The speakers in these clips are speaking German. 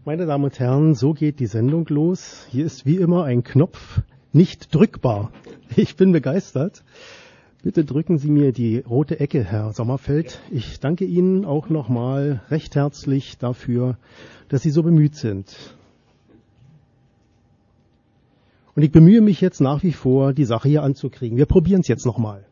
Meine Damen und Herren, so geht die Sendung los. Hier ist wie immer ein Knopf nicht drückbar. Ich bin begeistert. Bitte drücken Sie mir die rote Ecke, Herr Sommerfeld. Ich danke Ihnen auch nochmal recht herzlich dafür, dass Sie so bemüht sind. Und ich bemühe mich jetzt nach wie vor, die Sache hier anzukriegen. Wir probieren es jetzt nochmal.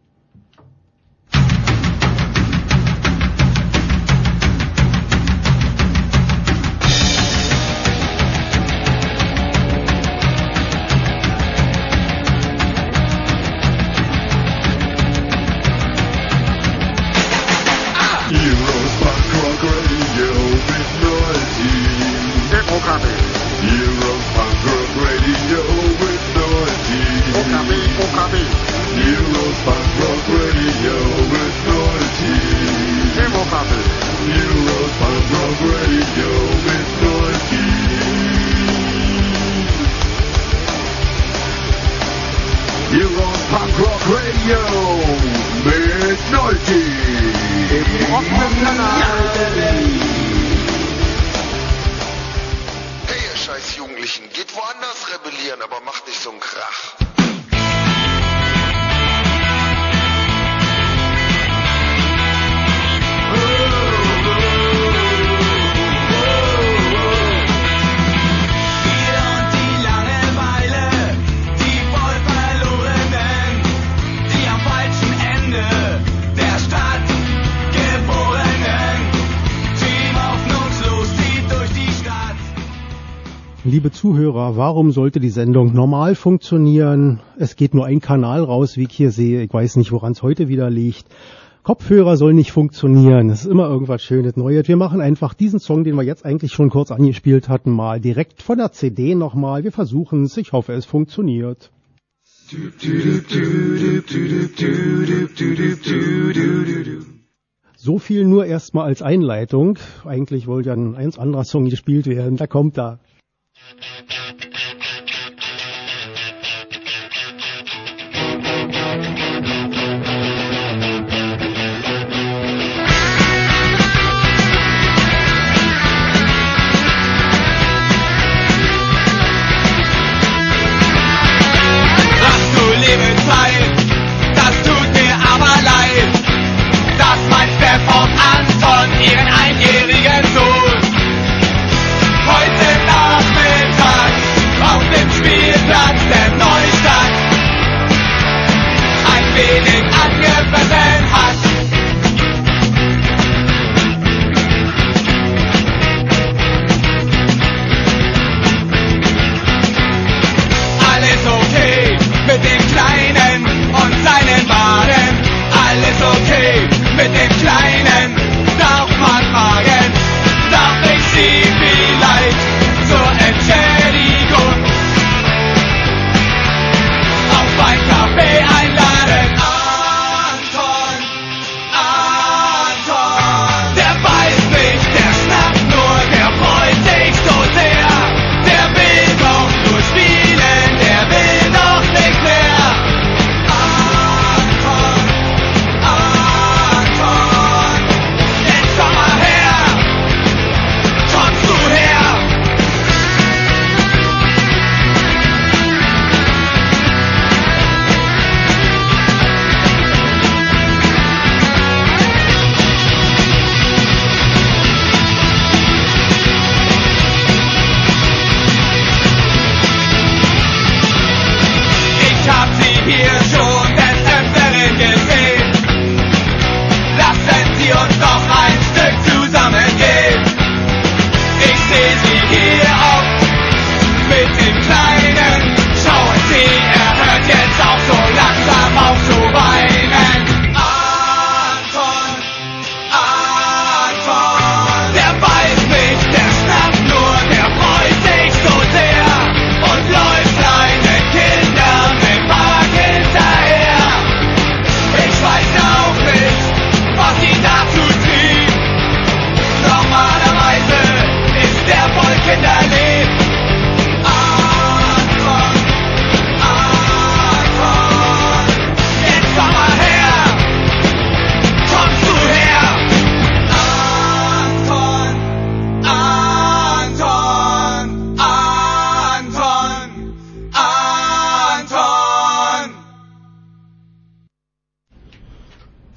Liebe Zuhörer, warum sollte die Sendung normal funktionieren? Es geht nur ein Kanal raus, wie ich hier sehe. Ich weiß nicht, woran es heute wieder liegt. Kopfhörer soll nicht funktionieren. Es ist immer irgendwas Schönes, Neues. Wir machen einfach diesen Song, den wir jetzt eigentlich schon kurz angespielt hatten, mal direkt von der CD nochmal. Wir versuchen es. Ich hoffe, es funktioniert. So viel nur erstmal als Einleitung. Eigentlich wollte ja ein ganz anderer Song gespielt werden. Da kommt er. Ihren einjährigen Sohn heute Nachmittag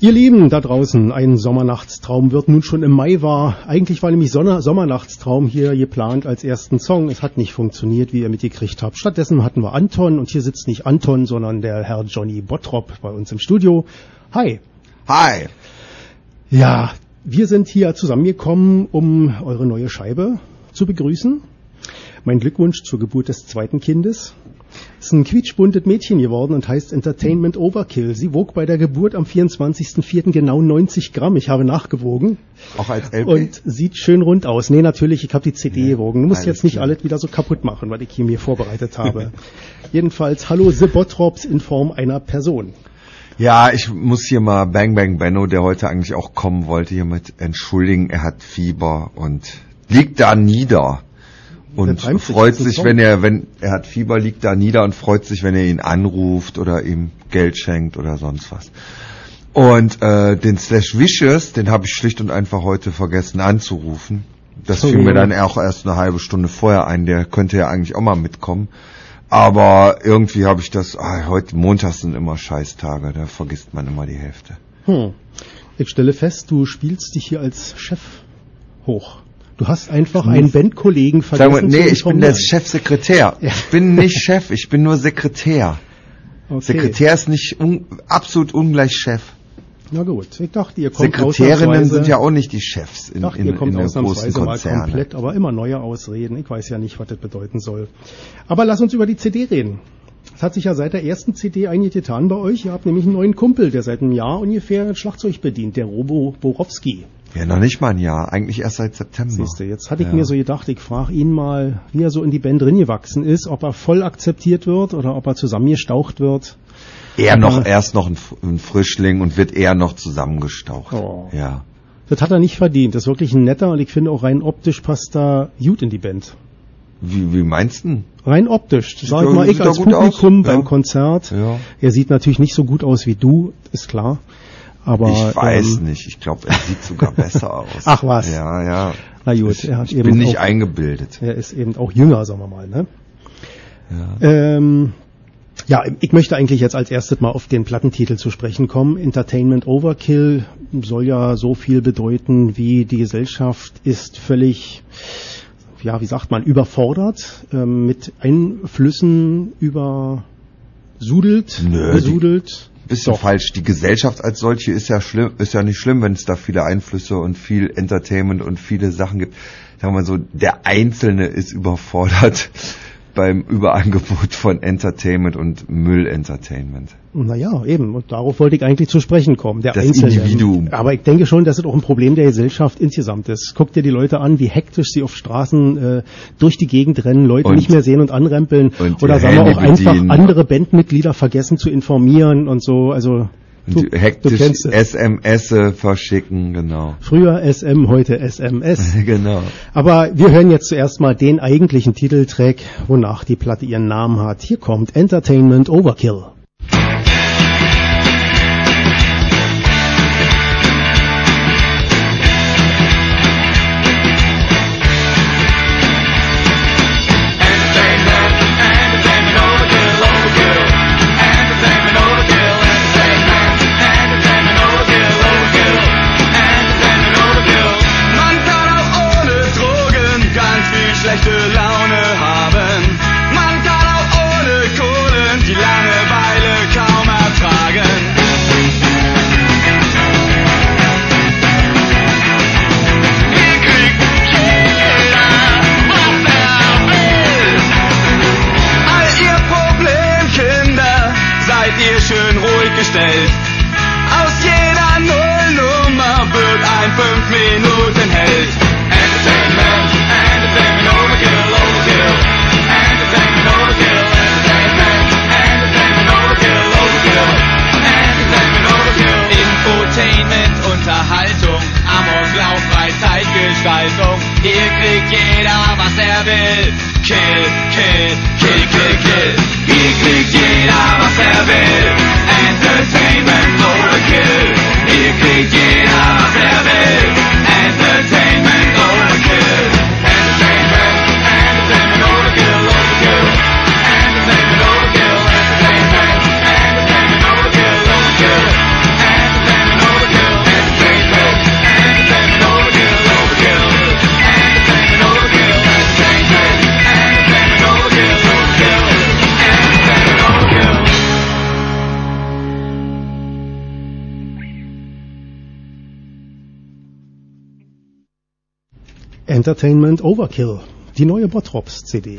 Ihr Lieben da draußen, ein Sommernachtstraum wird nun schon im Mai wahr. Eigentlich war nämlich Sommernachtstraum hier geplant als ersten Song. Es hat nicht funktioniert, wie ihr mitgekriegt habt. Stattdessen hatten wir Anton und hier sitzt nicht Anton, sondern der Herr Johnny Bottrop bei uns im Studio. Hi. Hi. Ja, wir sind hier zusammengekommen, um eure neue Scheibe zu begrüßen. Mein Glückwunsch zur Geburt des zweiten Kindes. Ist ein quietschbuntes Mädchen geworden und heißt Entertainment Overkill. Sie wog bei der Geburt am 24.04. genau 90 Gramm. Ich habe nachgewogen. Auch als LP? Und sieht schön rund aus. Nee, natürlich, ich habe die CD gewogen. Du musst jetzt nicht alles wieder so kaputt machen, was ich hier mir vorbereitet habe. Jedenfalls, hallo The Bottrops in Form einer Person. Ja, ich muss hier mal Bang Bang Benno, der heute eigentlich auch kommen wollte, hiermit entschuldigen. Er hat Fieber und liegt da nieder. Und freut sich, wenn er hat Fieber, liegt da nieder und freut sich, wenn er ihn anruft oder ihm Geld schenkt oder sonst was. Und den Slash Vicious, den habe ich schlicht und einfach heute vergessen anzurufen. Das fiel mir dann auch erst eine halbe Stunde vorher ein, der könnte ja eigentlich auch mal mitkommen. Aber irgendwie habe ich das, heute montags sind immer Scheißtage, da vergisst man immer die Hälfte. Ich stelle fest, du spielst dich hier als Chef hoch. Du hast einfach einen Bandkollegen vergessen. Nee, ich bin der Chefsekretär. Ja. Ich bin nicht Chef, ich bin nur Sekretär. Okay. Sekretär ist nicht absolut ungleich Chef. Na gut, ich dachte, ihr kommt Sekretärinnen sind ja auch nicht die Chefs in einem großen Konzern. Mal komplett, aber immer neue Ausreden. Ich weiß ja nicht, was das bedeuten soll. Aber lass uns über die CD reden. Es hat sich ja seit der ersten CD einiges getan bei euch. Ihr habt nämlich einen neuen Kumpel, der seit einem Jahr ungefähr ein Schlagzeug bedient, der Robo Borowski. Ja, noch nicht mal ein Jahr, eigentlich erst seit September. Siehste, jetzt hatte ich mir so gedacht, ich frage ihn mal, wie er so in die Band drin gewachsen ist, ob er voll akzeptiert wird oder ob er zusammengestaucht wird. Erst noch ein Frischling und wird eher noch zusammengestaucht. Oh. Ja. Das hat er nicht verdient. Das ist wirklich ein netter und ich finde auch rein optisch passt er gut in die Band. Wie meinst du? Rein optisch. Sag ich mal, ich als Publikum beim Konzert. Ja. Er sieht natürlich nicht so gut aus wie du, ist klar. Aber, ich weiß nicht. Ich glaube, er sieht sogar besser aus. Ach was. Ja. Na gut, ich bin nicht eingebildet. Er ist eben auch jünger, sagen wir mal, ne? Ja. Ich möchte eigentlich jetzt als erstes mal auf den Plattentitel zu sprechen kommen. Entertainment Overkill soll ja so viel bedeuten, wie die Gesellschaft ist völlig, ja, wie sagt man, überfordert, mit Einflüssen besudelt. Bisschen falsch. Die Gesellschaft als solche ist ja nicht schlimm, wenn es da viele Einflüsse und viel Entertainment und viele Sachen gibt. Sagen wir mal so, der Einzelne ist überfordert beim Überangebot von Entertainment und Müllentertainment. Naja, eben. Und darauf wollte ich eigentlich zu sprechen kommen. Das Individuum. Aber ich denke schon, dass es auch ein Problem der Gesellschaft insgesamt ist. Guck dir die Leute an, wie hektisch sie auf Straßen durch die Gegend rennen, Leute nicht mehr sehen und anrempeln. Oder sagen wir auch einfach andere Bandmitglieder vergessen zu informieren und so. Also hektisch SMS verschicken, genau. Früher SM, heute SMS. Genau. Aber wir hören jetzt zuerst mal den eigentlichen Titeltrack, wonach die Platte ihren Namen hat. Hier kommt Entertainment Overkill. Aus jeder Nullnummer wird ein 5-Minuten-Held. Entertainment Overkill, Overkill. Entertainment Overkill, Entertainment Overkill, Overkill. Entertainment Overkill. Infotainment, Unterhaltung, Amoklauf bei Zeitgestaltung. Hier kriegt jeder, was er will. Kill, kill, kill, kill, kill. Hier kriegt jeder, was er will. Entertainment Overkill. Hier kriegt jeder, was er will. Entertainment Overkill. Entertainment Overkill, Overkill. Entertainment Overkill, Entertainment Overkill, Overkill. Entertainment Overkill. Entertainment Overkill, die neue Bottrops-CD.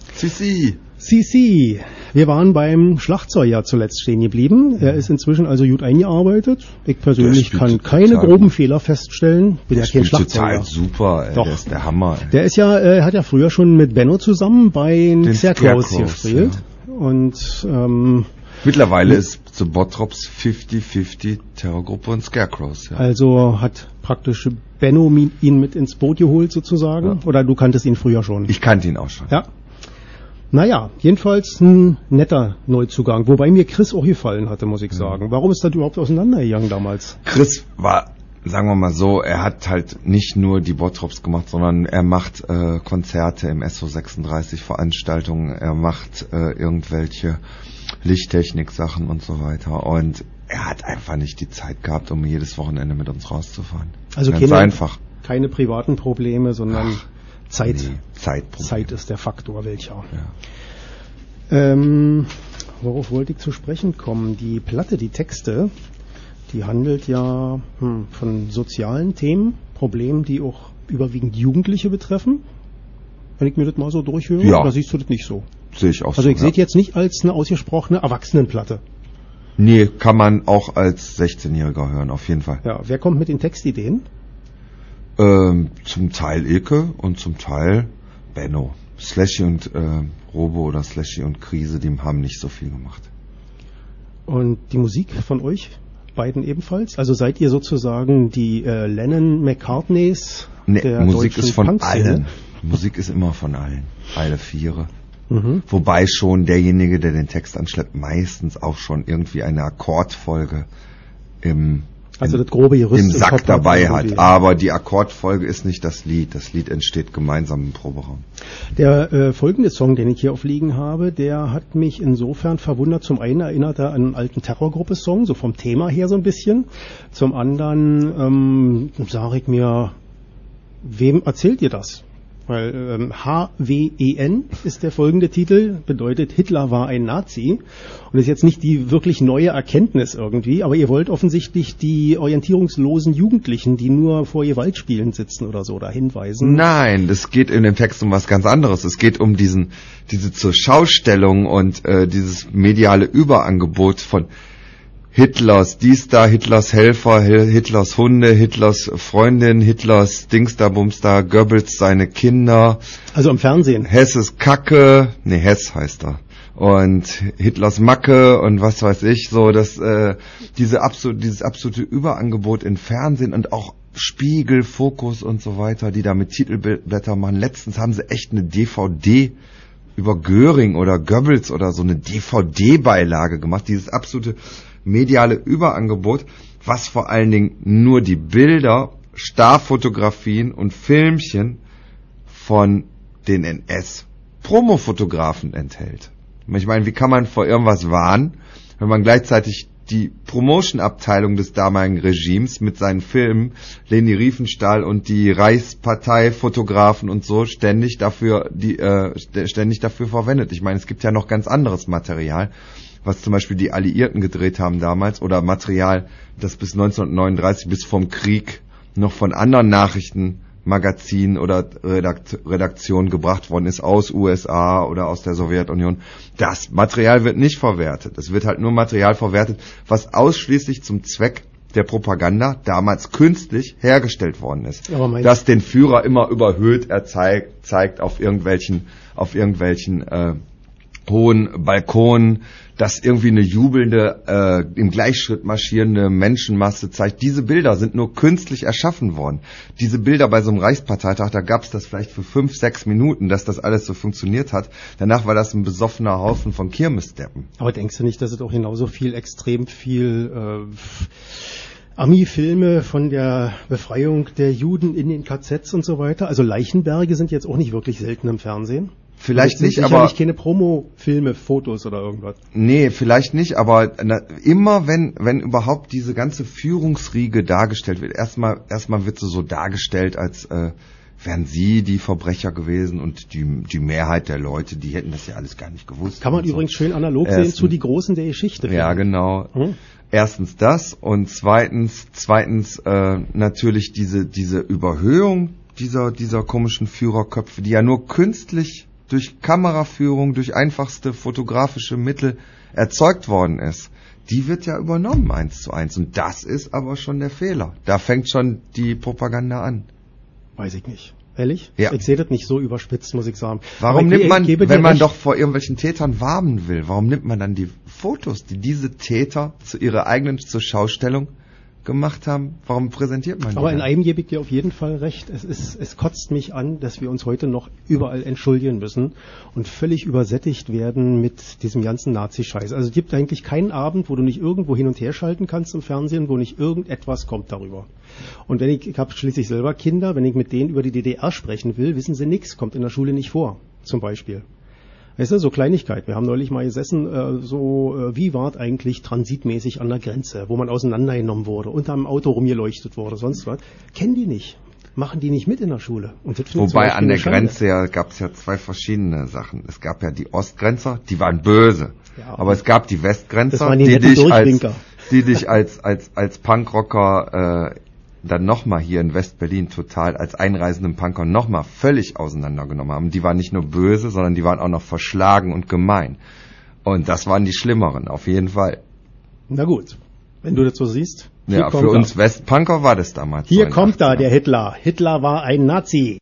CC. Wir waren beim Schlagzeuger zuletzt stehen geblieben. Er ist inzwischen also gut eingearbeitet. Ich persönlich kann keine groben Fehler feststellen. Bin ja kein Schlagzeuger. Total super, ey. Doch. Der ist der Hammer. Ey. Der ist ja, hat ja früher schon mit Benno zusammen bei den Scarecrows gespielt. Ja. Und mittlerweile ist so Bottrops 50-50 Terrorgruppe und Scarecrows. Ja. Also hat praktisch Benno ihn mit ins Boot geholt sozusagen? Ja. Oder du kanntest ihn früher schon? Ich kannte ihn auch schon. Ja. Naja, jedenfalls ein netter Neuzugang, wobei mir Chris auch gefallen hatte, muss ich sagen. Warum ist das überhaupt auseinandergegangen damals? Chris war, sagen wir mal so, er hat halt nicht nur die Bottrops gemacht, sondern er macht Konzerte im SO36, Veranstaltungen, er macht irgendwelche Lichttechnik-Sachen und so weiter. Und er hat einfach nicht die Zeit gehabt, um jedes Wochenende mit uns rauszufahren. Also ganz einfach. Keine privaten Probleme, sondern Zeit. Nee, Zeit ist der Faktor, welcher. Ja. Worauf wollte ich zu sprechen kommen? Die Platte, die Texte, die handelt ja von sozialen Themen, Problemen, die auch überwiegend Jugendliche betreffen. Wenn ich mir das mal so durchhöre, oder siehst du das nicht so? Sehe ich auch so. Also ich sehe es jetzt nicht als eine ausgesprochene Erwachsenenplatte. Nee, kann man auch als 16-Jähriger hören, auf jeden Fall. Ja, wer kommt mit den Textideen? Zum Teil Ilke und zum Teil Benno. Slashy und Robo oder Slashy und Krise, die haben nicht so viel gemacht. Und die Musik von euch beiden ebenfalls? Also seid ihr sozusagen die Lennon-McCartneys der Musik ist von Punk-Szene? allen. Musik ist immer von allen. Alle Viere. Wobei schon derjenige, der den Text anschleppt, meistens auch schon irgendwie eine Akkordfolge das grobe Gerüst im Sack dabei hat. Aber die Akkordfolge ist nicht das Lied. Das Lied entsteht gemeinsam im Proberaum. Der folgende Song, den ich hier aufliegen habe, der hat mich insofern verwundert. Zum einen erinnert er an einen alten Terrorgruppe-Song, so vom Thema her so ein bisschen. Zum anderen sage ich mir, wem erzählt ihr das? Weil HWEN ist der folgende Titel, bedeutet Hitler war ein Nazi und ist jetzt nicht die wirklich neue Erkenntnis irgendwie, aber ihr wollt offensichtlich die orientierungslosen Jugendlichen, die nur vor Gewaltspielen sitzen oder so, da hinweisen. Nein, das geht in dem Text um was ganz anderes. Es geht um diese Zurschaustellung und dieses mediale Überangebot von Hitlers Diestar, Hitlers Helfer, Hitlers Hunde, Hitlers Freundin, Hitlers Dingster, Bumster, Goebbels seine Kinder. Also im Fernsehen. Hesses Kacke, Hess heißt er. Und Hitlers Macke und was weiß ich, so dass dieses absolute Überangebot in Fernsehen und auch Spiegel, Fokus und so weiter, die da mit Titelblätter machen. Letztens haben sie echt eine DVD über Göring oder Goebbels oder so eine DVD-Beilage gemacht, dieses absolute mediale Überangebot, was vor allen Dingen nur die Bilder, Starfotografien und Filmchen von den NS-Promofotografen enthält. Ich meine, wie kann man vor irgendwas warnen, wenn man gleichzeitig die Promotion-Abteilung des damaligen Regimes mit seinen Filmen, Leni Riefenstahl und die Reichspartei-Fotografen und so ständig dafür verwendet. Ich meine, es gibt ja noch ganz anderes Material, was zum Beispiel die Alliierten gedreht haben damals, oder Material, das bis 1939, bis vom Krieg, noch von anderen Nachrichtenmagazinen oder Redaktionen gebracht worden ist, aus USA oder aus der Sowjetunion. Das Material wird nicht verwertet. Es wird halt nur Material verwertet, was ausschließlich zum Zweck der Propaganda damals künstlich hergestellt worden ist. Das den Führer immer überhöht zeigt auf irgendwelchen hohen Balkonen, dass irgendwie eine jubelnde, im Gleichschritt marschierende Menschenmasse zeigt. Diese Bilder sind nur künstlich erschaffen worden. Diese Bilder bei so einem Reichsparteitag, da gab es das vielleicht für 5-6 Minuten, dass das alles so funktioniert hat. Danach war das ein besoffener Haufen von Kirmesdeppen. Aber denkst du nicht, dass es auch genauso extrem viel Ami-Filme von der Befreiung der Juden in den KZs und so weiter? Also Leichenberge sind jetzt auch nicht wirklich selten im Fernsehen. Vielleicht nicht, aber sicherlich keine Promo-Filme, Fotos oder irgendwas. Nee, vielleicht nicht, aber immer wenn überhaupt diese ganze Führungsriege dargestellt wird, erstmal wird sie so dargestellt, als wären sie die Verbrecher gewesen und die Mehrheit der Leute, die hätten das ja alles gar nicht gewusst. Kann man übrigens schön analog sehen zu die Großen der Geschichte. Ja, genau. Erstens das und zweitens natürlich diese Überhöhung dieser komischen Führerköpfe, die ja nur künstlich durch Kameraführung, durch einfachste fotografische Mittel erzeugt worden ist, die wird ja übernommen 1:1. Und das ist aber schon der Fehler. Da fängt schon die Propaganda an. Weiß ich nicht. Ehrlich? Ja. Ich sehe das nicht so überspitzt, muss ich sagen. Warum nimmt man, wenn man doch vor irgendwelchen Tätern warnen will, warum nimmt man dann die Fotos, die diese Täter zu ihrer eigenen zur Schaustellung gemacht haben, warum präsentiert man die? Aber in dann? einem gebe ich dir auf jeden Fall recht. Es kotzt mich an, dass wir uns heute noch überall entschuldigen müssen und völlig übersättigt werden mit diesem ganzen Nazi-Scheiß. Also es gibt eigentlich keinen Abend, wo du nicht irgendwo hin und her schalten kannst im Fernsehen, wo nicht irgendetwas kommt darüber. Und ich habe schließlich selber Kinder, wenn ich mit denen über die DDR sprechen will, wissen sie nichts, kommt in der Schule nicht vor, zum Beispiel. Weißt du, so Kleinigkeit. Wir haben neulich mal gesessen, wie war es eigentlich transitmäßig an der Grenze, wo man auseinandergenommen wurde, unterm Auto rumgeleuchtet wurde, sonst was. Kennen die nicht. Machen die nicht mit in der Schule. Und das wobei an der Grenze gab es ja zwei verschiedene Sachen. Es gab ja die Ostgrenzer, die waren böse. Ja, aber es gab die Westgrenzer, die dich als Punkrocker dann nochmal hier in West-Berlin total als einreisenden Punker nochmal völlig auseinandergenommen haben. Die waren nicht nur böse, sondern die waren auch noch verschlagen und gemein. Und das waren die Schlimmeren, auf jeden Fall. Na gut, wenn du das so siehst. Ja, für uns Westpunker war das damals. Hier kommt da der Hitler. Hitler war ein Nazi.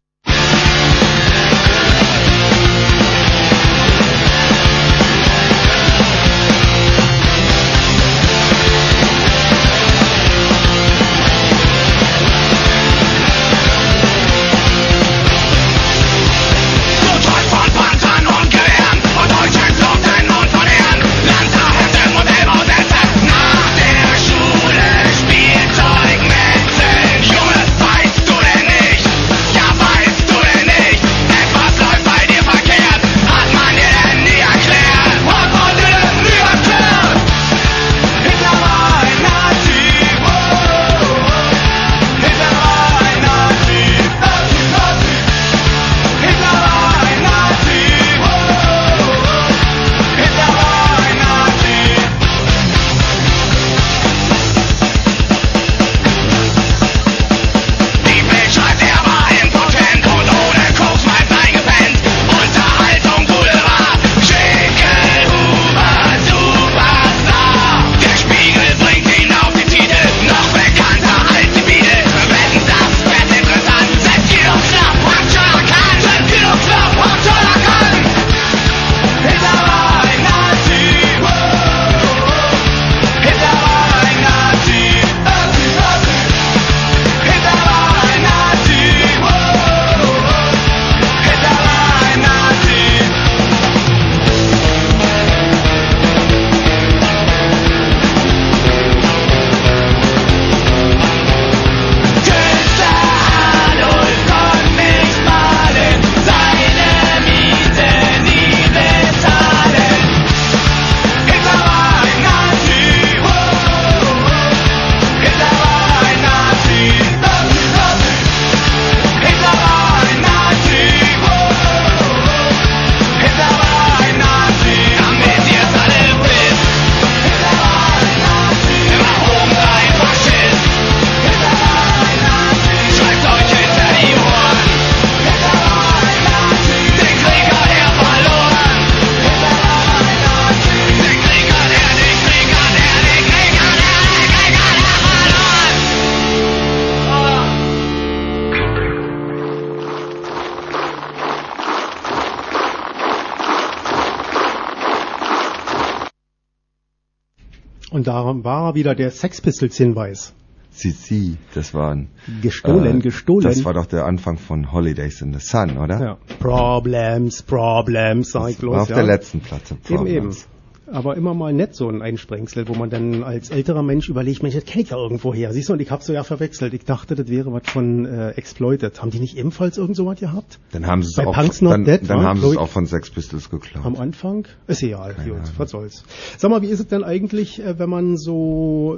Und da war wieder der Sex Pistols Hinweis. Sie, das waren... Gestohlen. Das war doch der Anfang von Holidays in the Sun, oder? Ja. Problems, sag ich bloß. War auf der letzten Platte. Eben. Aber immer mal nett so ein Einsprengsel, wo man dann als älterer Mensch überlegt, Mensch, das kenne ich ja irgendwo her. Siehst du, und ich hab's so ja verwechselt. Ich dachte, das wäre was von Exploited. Haben die nicht ebenfalls irgend so was gehabt? Dann haben sie es auch, dann haben sie es auch von Sex Pistols geklaut. Am Anfang? Ist egal, gut, was soll's. Sag mal, wie ist es denn eigentlich, wenn man so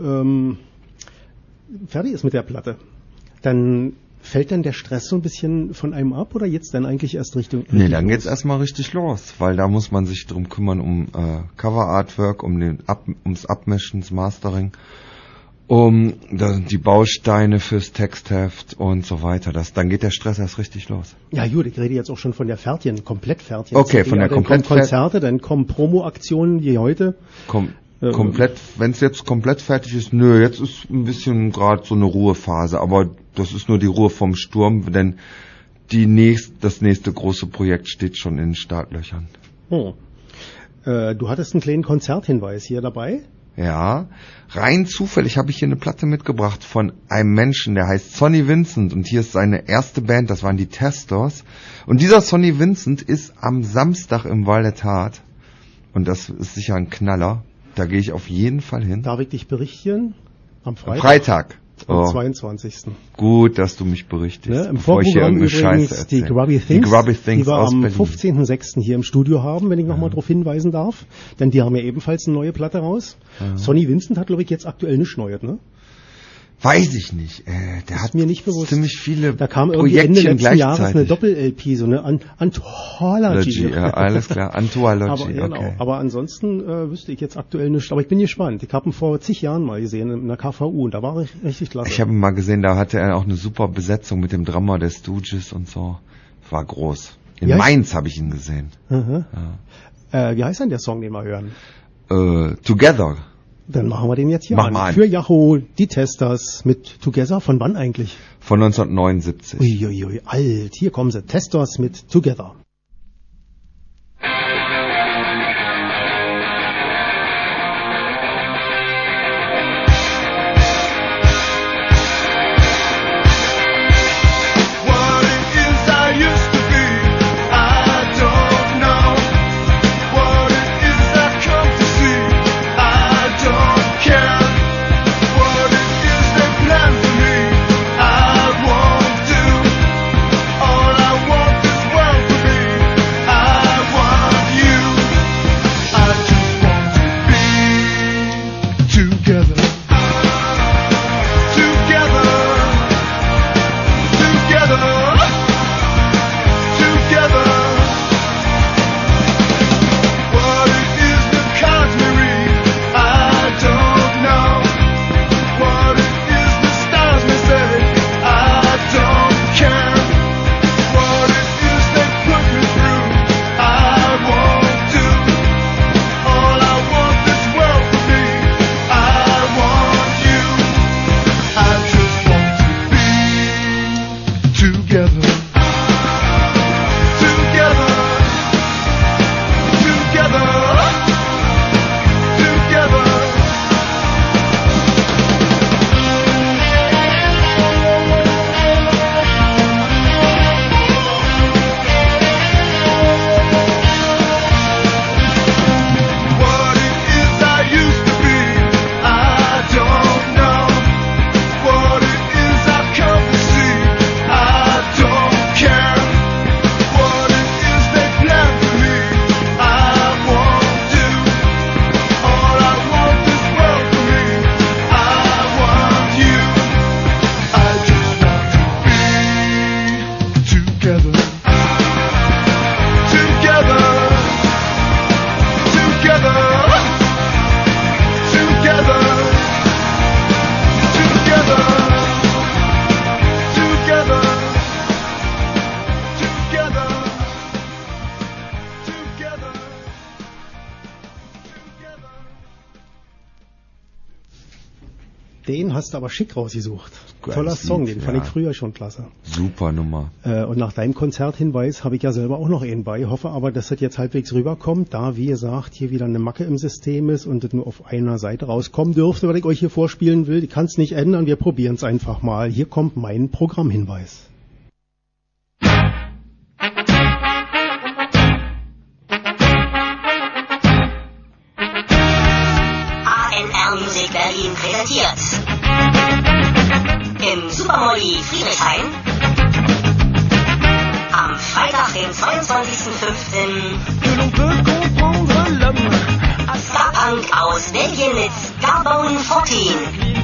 fertig ist mit der Platte? Dann fällt dann der Stress so ein bisschen von einem ab oder jetzt dann eigentlich erst Richtung... Nee, dann geht's erstmal richtig los, weil da muss man sich drum kümmern, um Cover-Artwork, ums Abmischen, das Mastering Da sind die Bausteine fürs Textheft und so weiter. Dann geht der Stress erst richtig los. Ja gut, ich rede jetzt auch schon von der Fertigen, komplett Fertigen. Okay, von der komplett Konzerte, dann kommen Promo-Aktionen wie heute. Komplett, wenn es jetzt komplett fertig ist, nö, jetzt ist ein bisschen gerade so eine Ruhephase, aber das ist nur die Ruhe vom Sturm, denn das nächste große Projekt steht schon in den Startlöchern. Du hattest einen kleinen Konzerthinweis hier dabei? Ja, rein zufällig habe ich hier eine Platte mitgebracht von einem Menschen, der heißt Sonny Vincent und hier ist seine erste Band, das waren die Testors. Und dieser Sonny Vincent ist am Samstag im Wall der Tat und das ist sicher ein Knaller, da gehe ich auf jeden Fall hin. Darf ich dich berichtigen? Am Freitag. Am 22. Gut, dass du mich berichtigst. Ja, im Vorprogramm übrigens die Grubby Things, die wir am 15.06. hier im Studio haben, wenn ich nochmal darauf hinweisen darf. Denn die haben ja ebenfalls eine neue Platte raus. Sonny Vincent hat, glaube ich, jetzt aktuell nichts Neues, ne? Weiß ich nicht. Der hat mir nicht bewusst. Ziemlich viele da kam irgendwie Ende letzten Jahres eine Doppel-LP, so eine Anthology. Ja, alles klar, Anthology, aber, okay. Aber ansonsten wüsste ich jetzt aktuell nichts. Aber ich bin gespannt. Ich habe ihn vor zig Jahren mal gesehen in der KVU und da war ich richtig klasse. Ich habe ihn mal gesehen, da hatte er auch eine super Besetzung mit dem Drummer der Stooges und so. War groß. In Mainz habe ich ihn gesehen. Ja. Wie heißt denn der Song, den wir hören? Together. Dann machen wir den jetzt hier an. Für Yahoo, die Testors mit Together. Von wann eigentlich? Von 1979. Uiuiui, alt. Hier kommen sie. Testors mit Together. Den hast du aber schick rausgesucht. Toller Song, den fand ich früher schon klasse. Super Nummer. Und nach deinem Konzerthinweis habe ich ja selber auch noch einen bei. Hoffe aber, dass das jetzt halbwegs rüberkommt, da, wie gesagt, hier wieder eine Macke im System ist und das nur auf einer Seite rauskommen dürfte, was ich euch hier vorspielen will. Ich kann es nicht ändern, wir probieren es einfach mal. Hier kommt mein Programmhinweis. Musik Berlin präsentiert. Im Supermolly Friedrichshain am Freitag, den 22.05. Ska-Punk aus Belgien mit Carbone 14.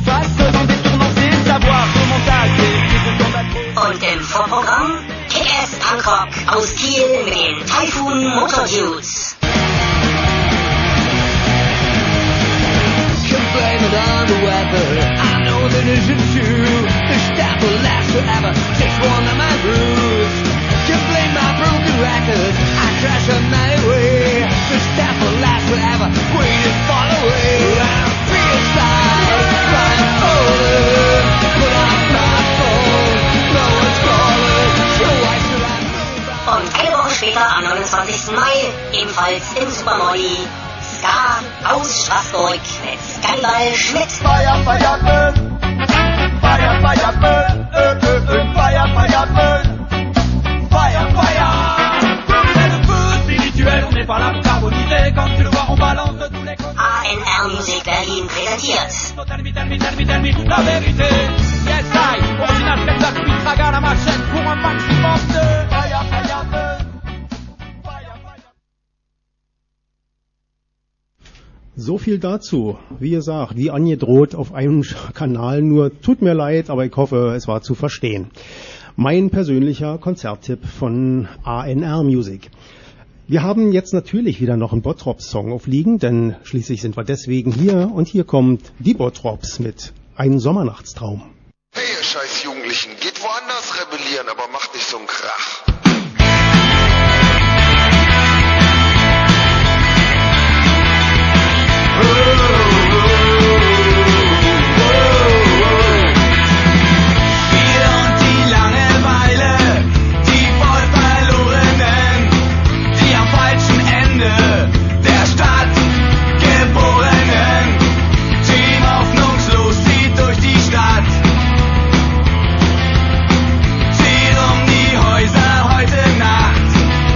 Und im Vorprogramm Kick-Ass Punkrock aus Kiel mit den Typhoon Motor Dudes. Blame it on the weather. that isn't true. The staff will last forever, takes one of my rules. Can blame my broken record, I crash on my way. The staff will last forever, waiting for the way. I'm preoccupied, blindfolded, put on my phone, no one's calling, so why should I move on? Und eine Woche später, am 29. Mai, ebenfalls im Supermolly, Ska aus Straßburg mit Skandal Schmidt. Fire, fire, burn. Fire, fire, burn. Fire, fire, burn. Fire, fire. C'est le feu spirituel, on n'est pas là pour carboniser. Quand tu le vois, on balance de tous les côtés. ANR Music Berlin präsentiert. Tell me, la vérité. Yes, I, original spectacle, puis traga la machette pour un maximum de fire, fire, burn. Fire, fire. So viel dazu. Wie gesagt, wie angedroht auf einem Kanal, nur tut mir leid, aber ich hoffe, es war zu verstehen. Mein persönlicher Konzerttipp von ANR Music. Wir haben jetzt natürlich wieder noch einen Bottrops-Song aufliegen, denn schließlich sind wir deswegen hier und hier kommt die Bottrops mit Ein Sommernachtstraum. Hey, ihr scheiß Jugendlichen, geht woanders rebellieren, aber macht nicht so einen Krach. Der Stadt geborenen, Team hoffnungslos zieht durch die Stadt. Zieht um die Häuser heute Nacht.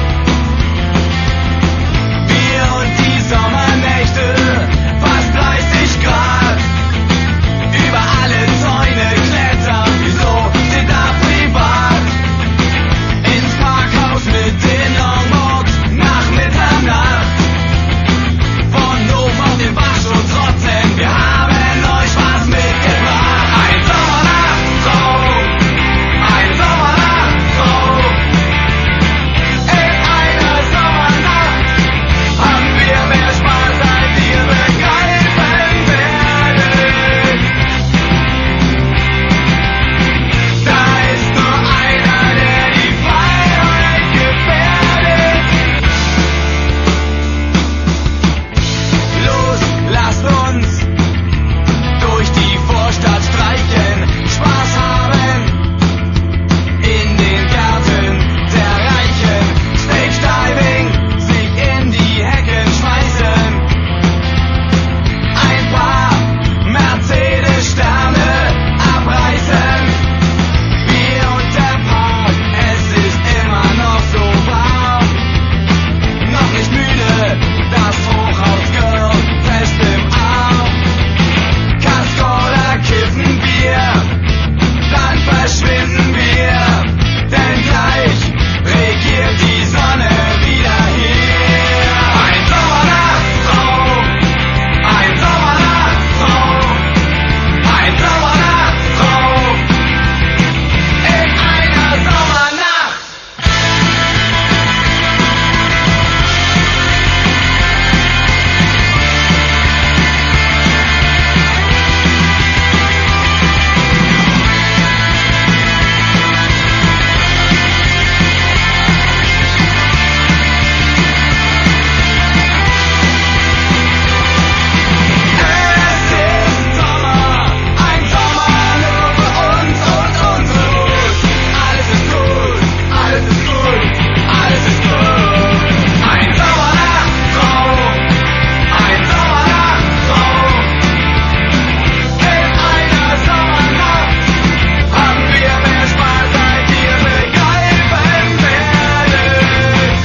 Wir und die Sommernächte, fast 30 Grad. Über alle Zäune klettern, wieso sind da privat? Ins Parkhaus mit den Longboards, nach Mitternacht. Von oben auf den Wachschutz rotzen, wir haben euch was mitgebracht. Ein Sommernachtstraum, ein Sommernachtstraum. In einer Sommernacht haben wir mehr Spaß, als ihr begreifen werdet. Da ist nur einer, der die Freiheit gefährdet. Los, lasst uns durch die Vorstadt streichen, Spaß haben in den Gärten der Reichen, Stage Diving, sich in die Hecken schmeißen, ein paar Mercedes-Sterne abreißen. Wir und der Park, es ist immer noch so warm. Noch nicht müde, das Hochhaus-Girl fest im Arm. Kask oder kiffen wir, dann verschwinden wir. Denn gleich regiert die Sonne wieder hier. Ein Sommernachtstraum, ein Sommernachtstraum, ein Sommernachtstraum. In einer Sommernacht. Es ist Sommer, ein Sommer nur für uns und unsere Hut. Alles ist gut, alles ist gut, alles ist gut. Ein Sommernachtstraum, ein Sommernachttraum. In einer Sommernacht haben wir mehr Spaß, als ihr begreifen werdet.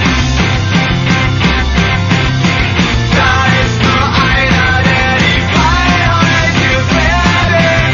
Da ist nur einer, der die Freiheit gefährdet.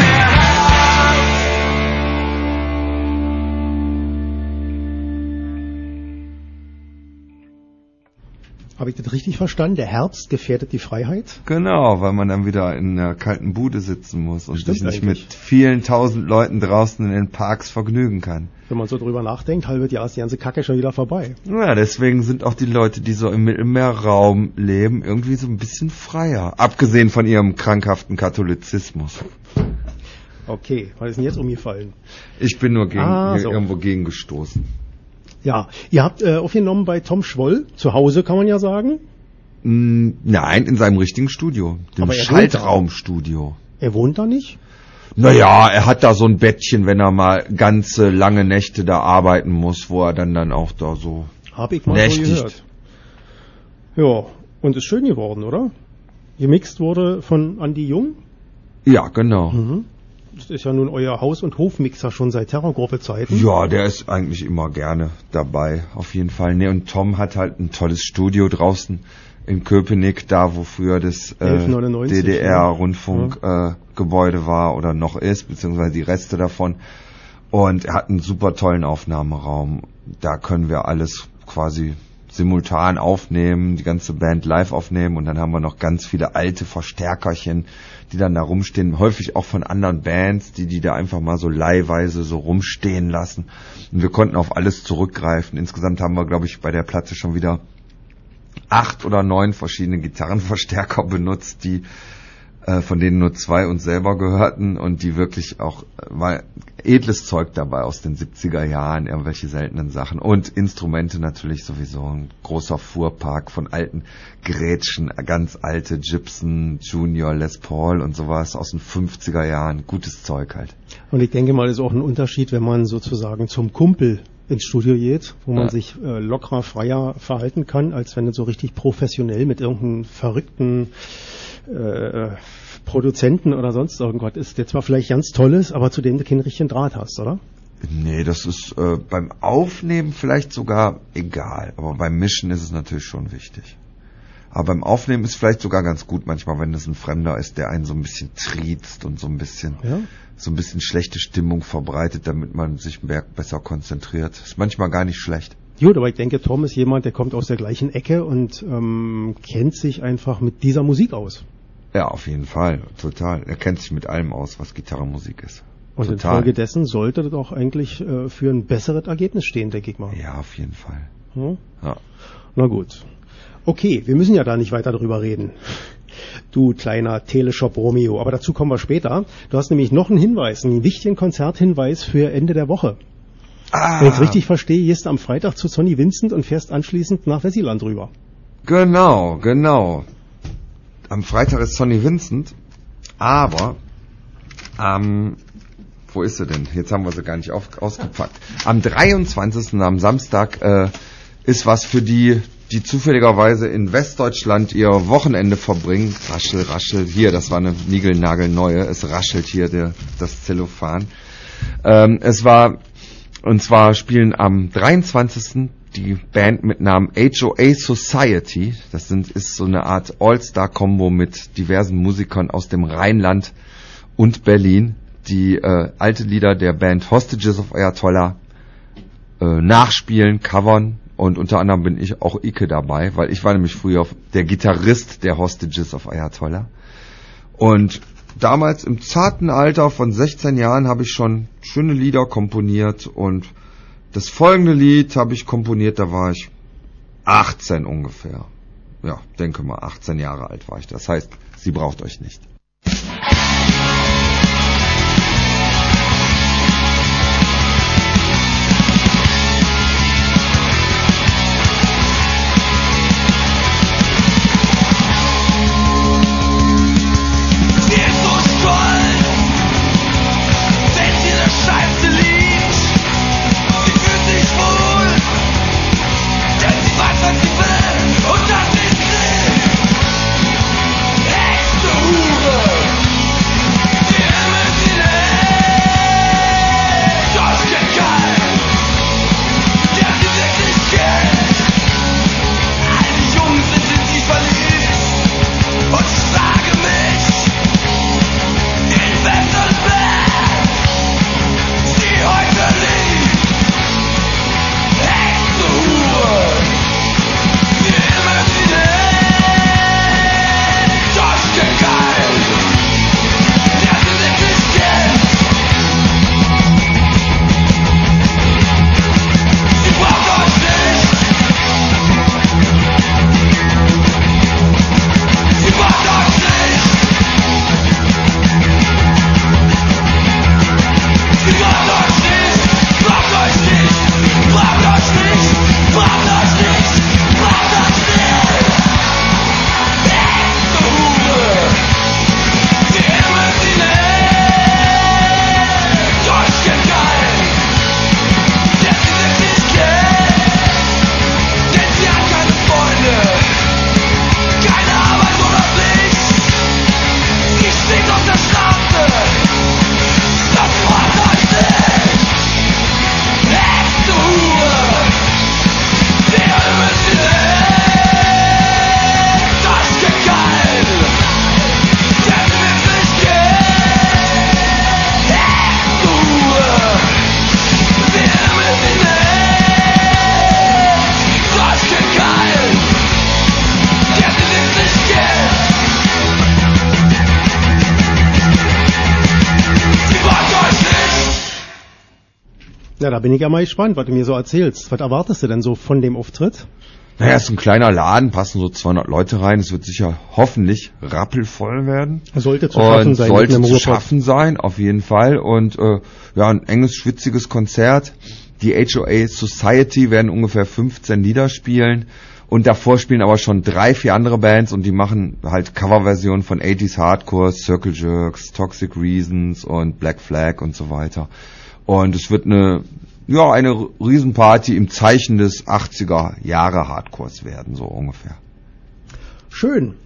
Habe ich das richtig verstanden? Der Herbst gefährdet die Freiheit? Genau, weil man dann wieder in einer kalten Bude sitzen muss und Stimmt sich nicht eigentlich. mit vielen tausend Leuten draußen in den Parks vergnügen kann. Wenn man so drüber nachdenkt, halbes Jahr ist die ganze Kacke schon wieder vorbei. Ja, deswegen sind auch die Leute, die so im Mittelmeerraum leben, irgendwie so ein bisschen freier. Abgesehen von ihrem krankhaften Katholizismus. Okay, was ist denn jetzt umgefallen? Ich bin nur irgendwo gegen gestoßen. Ja, ihr habt aufgenommen bei Tom Schwoll, zu Hause kann man ja sagen. Nein, in seinem richtigen Studio, dem Schaltraumstudio. Er wohnt da nicht? Naja, er hat da so ein Bettchen, wenn er mal ganze lange Nächte da arbeiten muss, wo er dann auch da so hab ich mal so gehört. Ja, und ist schön geworden, oder? Gemixt wurde von Andi Jung? Ja, genau. Das ist ja nun euer Haus- und Hofmixer schon seit Terrorgruppe-Zeiten. Ja, der ist eigentlich immer gerne dabei, auf jeden Fall. Nee, und Tom hat halt ein tolles Studio draußen in Köpenick, da wo früher das DDR-Rundfunkgebäude war oder noch ist, beziehungsweise die Reste davon. Und er hat einen super tollen Aufnahmeraum. Da können wir alles quasi simultan aufnehmen, die ganze Band live aufnehmen und dann haben wir noch ganz viele alte Verstärkerchen, die dann da rumstehen, häufig auch von anderen Bands, die da einfach mal so leihweise so rumstehen lassen. Und wir konnten auf alles zurückgreifen. Insgesamt haben wir, glaube ich, bei der Platte schon wieder 8 oder 9 verschiedene Gitarrenverstärker benutzt, die von denen nur 2 uns selber gehörten und die wirklich auch, war edles Zeug dabei aus den 70er Jahren, irgendwelche seltenen Sachen und Instrumente natürlich sowieso, ein großer Fuhrpark von alten Gretchen, ganz alte Gibson, Junior, Les Paul und sowas aus den 50er Jahren, gutes Zeug halt. Und ich denke mal, ist auch ein Unterschied, wenn man sozusagen zum Kumpel ins Studio geht, wo man sich lockerer, freier verhalten kann, als wenn du so richtig professionell mit irgendeinem verrückten Produzenten oder sonst irgendwas ist, der zwar vielleicht ganz toll ist, aber zu dem du keinen richtigen Draht hast, oder? Nee, das ist beim Aufnehmen vielleicht sogar egal, aber beim Mischen ist es natürlich schon wichtig. Aber beim Aufnehmen ist vielleicht sogar ganz gut manchmal, wenn es ein Fremder ist, der einen so ein bisschen triezt und so ein bisschen schlechte Stimmung verbreitet, damit man sich besser konzentriert. Ist manchmal gar nicht schlecht. Gut, aber ich denke, Tom ist jemand, der kommt aus der gleichen Ecke und kennt sich einfach mit dieser Musik aus. Ja, auf jeden Fall, total. Er kennt sich mit allem aus, was Gitarrenmusik ist. Und total. Infolgedessen sollte das auch eigentlich für ein besseres Ergebnis stehen, denke ich mal. Ja, auf jeden Fall. Ja. Na gut. Okay, wir müssen ja da nicht weiter drüber reden. Du kleiner Teleshop Romeo, aber dazu kommen wir später. Du hast nämlich noch einen Hinweis, einen wichtigen Konzerthinweis für Ende der Woche. Wenn ich es richtig verstehe, gehst du am Freitag zu Sonny Vincent und fährst anschließend nach Wessiland rüber. Genau. Am Freitag ist Sonny Vincent, aber wo ist sie denn? Jetzt haben wir sie gar nicht ausgepackt. Am 23. am Samstag ist was für die zufälligerweise in Westdeutschland ihr Wochenende verbringen. Raschel. Hier, das war eine niegelnagelneue. Es raschelt hier das Zellophan. Und zwar spielen am 23. die Band mit Namen HOA Society. Das ist so eine Art All-Star-Kombo mit diversen Musikern aus dem Rheinland und Berlin, die alte Lieder der Band Hostages of Ayatollah nachspielen, covern. Und unter anderem bin ich auch Ike dabei, weil ich war nämlich früher der Gitarrist der Hostages of Ayatollah. Und damals im zarten Alter von 16 Jahren habe ich schon schöne Lieder komponiert und das folgende Lied habe ich komponiert, da war ich 18 ungefähr. Ja, denke mal, 18 Jahre alt war ich. Das heißt, sie braucht euch nicht. Und das ist sie, echte Hure. Ja, da bin ich ja mal gespannt, was du mir so erzählst. Was erwartest du denn so von dem Auftritt? Naja, es ist ein kleiner Laden, passen so 200 Leute rein. Es wird sicher hoffentlich rappelvoll werden. Sollte zu schaffen sein. Sollte zu schaffen sein, auf jeden Fall. Und ein enges, schwitziges Konzert. Die HOA Society werden ungefähr 15 Lieder spielen. Und davor spielen aber schon 3-4 andere Bands und die machen halt Coverversionen von 80s Hardcore, Circle Jerks, Toxic Reasons und Black Flag und so weiter. Und es wird eine Riesenparty im Zeichen des 80er Jahre Hardcores werden, so ungefähr. Schön.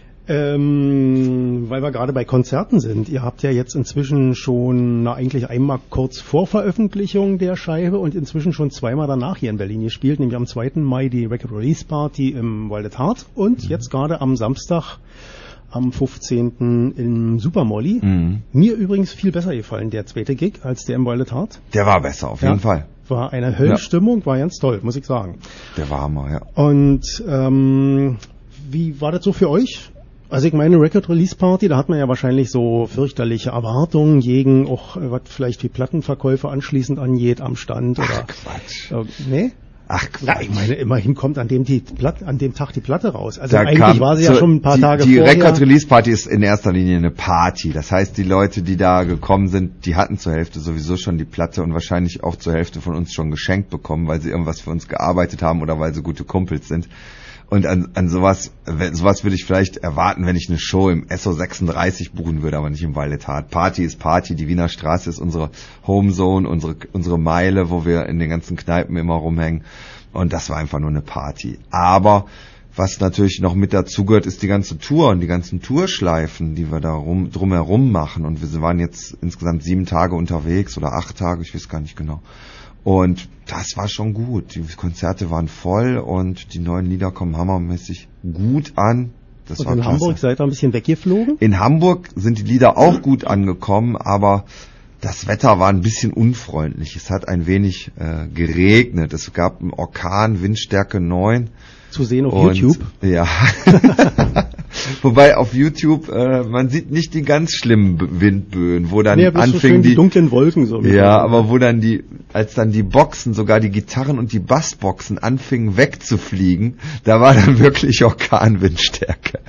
Weil wir gerade bei Konzerten sind. Ihr habt ja jetzt inzwischen schon eigentlich einmal kurz vor Veröffentlichung der Scheibe und inzwischen schon zweimal danach hier in Berlin gespielt, nämlich am 2. Mai die Record Release Party im Wild at Heart und jetzt gerade am Samstag am 15. im Super Molly. Mir übrigens viel besser gefallen, der zweite Gig, als der im Wild at Heart. Der war besser, auf jeden Fall. War eine Höllenstimmung, war ganz toll, muss ich sagen. Der war Hammer, ja. Und wie war das so für euch? Also ich meine, Record Release Party, da hat man ja wahrscheinlich so fürchterliche Erwartungen gegen auch, was vielleicht die Plattenverkäufe anschließend angeht am Stand. Ach, Quatsch. Nee? Ach, Quatsch. Na, ich meine, immerhin kommt an dem Tag die Platte raus. Also eigentlich war sie ja schon ein paar Tage vorher. Die vorher. Record Release Party ist in erster Linie eine Party. Das heißt, die Leute, die da gekommen sind, die hatten zur Hälfte sowieso schon die Platte und wahrscheinlich auch zur Hälfte von uns schon geschenkt bekommen, weil sie irgendwas für uns gearbeitet haben oder weil sie gute Kumpels sind. Und an sowas würde ich vielleicht erwarten, wenn ich eine Show im SO36 buchen würde, aber nicht im Wild at Heart. Party ist Party, die Wiener Straße ist unsere Homezone, unsere Meile, wo wir in den ganzen Kneipen immer rumhängen. Und das war einfach nur eine Party. Aber was natürlich noch mit dazugehört, ist die ganze Tour und die ganzen Tourschleifen, die wir da drumherum machen. Und wir waren jetzt insgesamt 7 Tage unterwegs oder 8 Tage, ich weiß gar nicht genau. Und das war schon gut. Die Konzerte waren voll und die neuen Lieder kommen hammermäßig gut an. Das war in klasse. Hamburg seid ihr ein bisschen weggeflogen? In Hamburg sind die Lieder auch gut angekommen, aber das Wetter war ein bisschen unfreundlich. Es hat ein wenig geregnet. Es gab einen Orkan, Windstärke 9. Zu sehen auf YouTube? Ja. Wobei auf YouTube, man sieht nicht die ganz schlimmen Windböen, wo dann anfingen die dunklen Wolken so. Ja, aber wo dann als dann die Boxen, sogar die Gitarren und die Bassboxen anfingen wegzufliegen, da war dann wirklich Orkanwindstärke.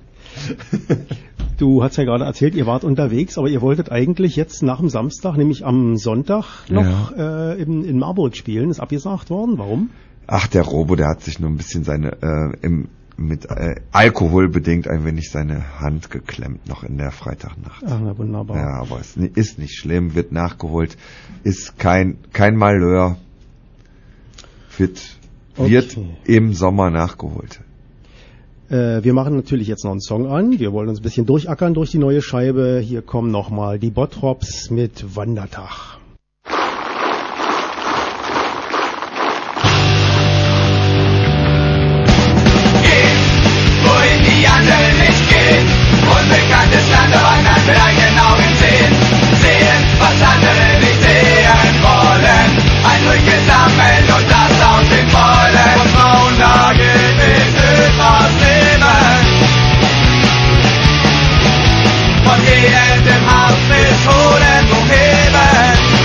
Du hast ja gerade erzählt, ihr wart unterwegs, aber ihr wolltet eigentlich jetzt nach dem Samstag, nämlich am Sonntag, noch in Marburg spielen. Ist abgesagt worden. Warum? Ach, der Robo, der hat sich nur ein bisschen mit Alkohol bedingt ein wenig seine Hand geklemmt noch in der Freitagnacht. Ach, na wunderbar. Ja, aber es ist nicht schlimm, wird nachgeholt, ist kein Malheur, wird im Sommer nachgeholt. Wir machen natürlich jetzt noch einen Song an. Wir wollen uns ein bisschen durchackern durch die neue Scheibe. Hier kommen nochmal die Bottrops mit Wandertag. Anderen nicht gehen, unbekanntes Land wandern mit eigenen Augen sehen, was andere nicht sehen wollen, ein Glück gesammelt und das aus den Vollen, und Frauenlage mit Ödras nehmen, von jedem Haus bis Hohenbuch heben.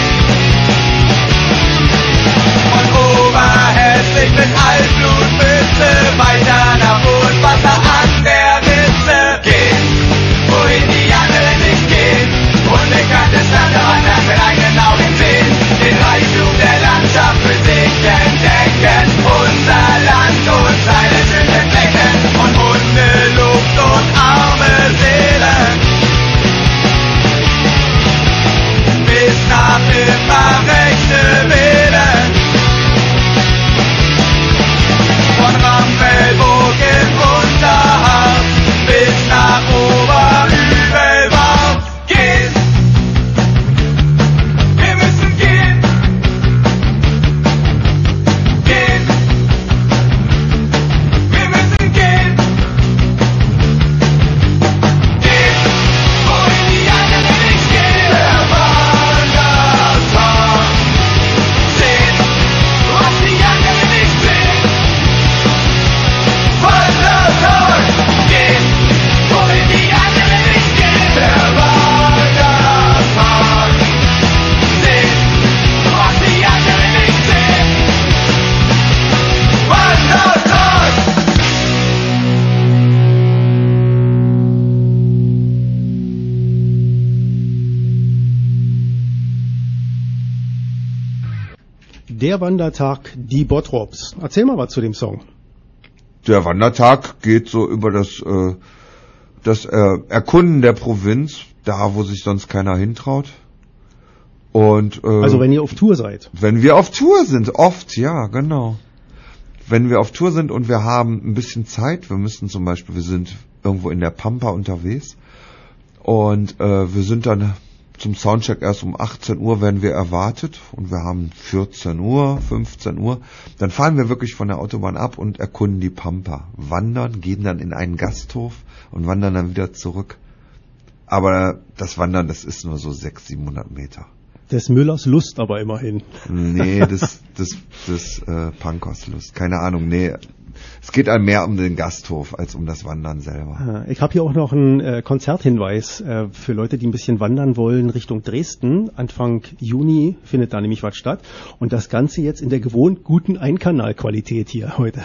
Der Wandertag, die Bottrops. Erzähl mal was zu dem Song. Der Wandertag geht so über das Erkunden der Provinz, da wo sich sonst keiner hintraut. Und also wenn ihr auf Tour seid? Wenn wir auf Tour sind, oft, ja, genau. Wenn wir auf Tour sind und wir haben ein bisschen Zeit, wir sind irgendwo in der Pampa unterwegs und wir sind dann zum Soundcheck erst um 18 Uhr werden wir erwartet und wir haben 14 Uhr, 15 Uhr. Dann fahren wir wirklich von der Autobahn ab und erkunden die Pampa. Wandern, gehen dann in einen Gasthof und wandern dann wieder zurück. Aber das Wandern, das ist nur so 600-700 Meter. Des Müllers Lust aber immerhin. Nee, des Punkers Lust. Keine Ahnung, nee. Es geht einem mehr um den Gasthof als um das Wandern selber. Ich habe hier auch noch einen Konzerthinweis für Leute, die ein bisschen wandern wollen Richtung Dresden. Anfang Juni findet da nämlich was statt. Und das Ganze jetzt in der gewohnt guten Einkanalqualität hier heute.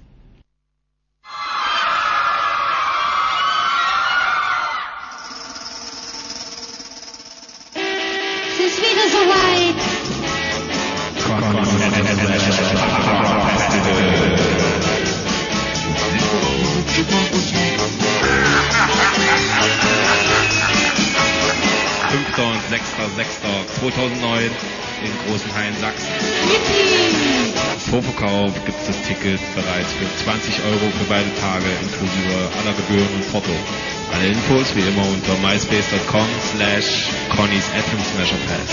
Es ist wieder soweit. Und 6.6.2009 in Großenhain, Sachsen. Vor Verkauf gibt es das Ticket bereits für 20 € für beide Tage inklusive aller Gebühren und Porto. Alle Infos wie immer unter myspace.com/Connys@Smasherfest.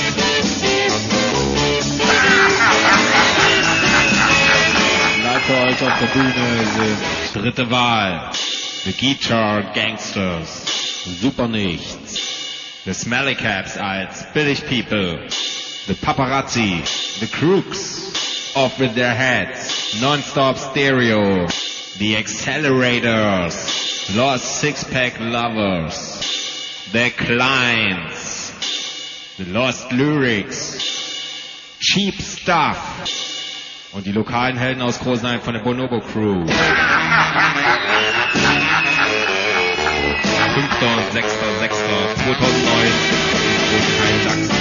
Live für euch auf der Bühne sind Dritte Wahl, The Guitar Gangsters, Super Nichts, The Smelly Caps als Billig People, The Paparazzi, The Crooks, Off With Their Heads, Non-Stop Stereo, The Accelerators, Lost Six-Pack Lovers, The Kleins, The Lost Lyrics, Cheap Stuff und die lokalen Helden aus Großenhain von der Bonobo Crew. 5. und 6.6.2009 in Großenhain, Sachsen.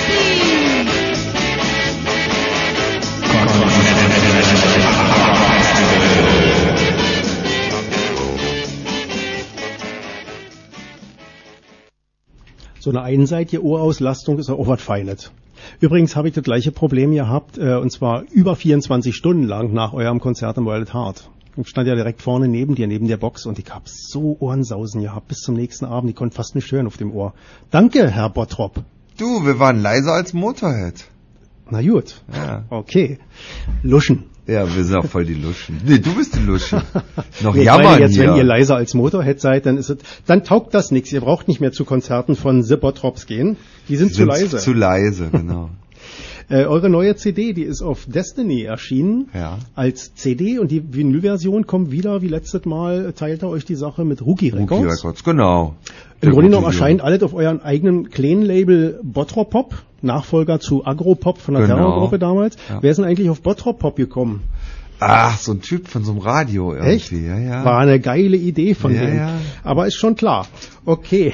So eine einseitige Ohrauslastung ist auch was Feines. Übrigens habe ich das gleiche Problem gehabt, und zwar über 24 Stunden lang nach eurem Konzert im Wild Heart. Ich stand ja direkt vorne neben dir, neben der Box, und ich hab so Ohrensausen gehabt bis zum nächsten Abend. Ich konnte fast nicht hören auf dem Ohr. Danke, Herr Bottrop. Du, wir waren leiser als Motorhead. Na gut. Ja. Okay. Luschen. Ja, wir sind auch voll die Luschen. Nee, du bist die Lusche. Noch nee, jammern jetzt, hier. wenn ihr leiser als Motorhead seid, dann taugt das nichts. Ihr braucht nicht mehr zu Konzerten von The Bottrops gehen. Die sind zu leise. Zu leise, genau. Eure neue CD, die ist auf Destiny erschienen, ja, als CD, und die Vinylversion kommt wieder, wie letztes Mal teilt ihr euch die Sache mit Rookie Records. Rookie Records, genau. Im Grunde genommen erscheint alles auf euren eigenen kleinen Label Bottropop, Nachfolger zu Agropop von der Terrorgruppe damals. Ja. Wer ist denn eigentlich auf Bottropop gekommen? Ach, so ein Typ von so einem Radio irgendwie. Echt? Ja, ja. War eine geile Idee von dem. Ja. Aber ist schon klar. Okay.